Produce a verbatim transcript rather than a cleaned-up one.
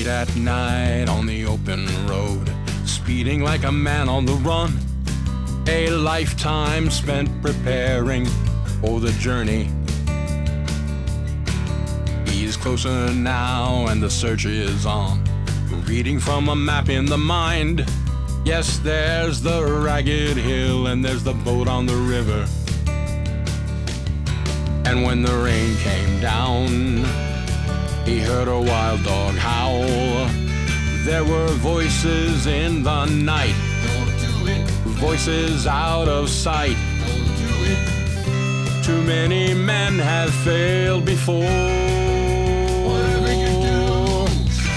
Late at night on the open road, speeding like a man on the run. A lifetime spent preparing for the journey. He's closer now and the search is on, reading from a map in the mind. Yes, there's the ragged hill and there's the boat on the river. And when the rain came down, he heard a wild dog howl. There were voices in the night, Don't do it, voices out of sight. don't do it. Too many men have failed before.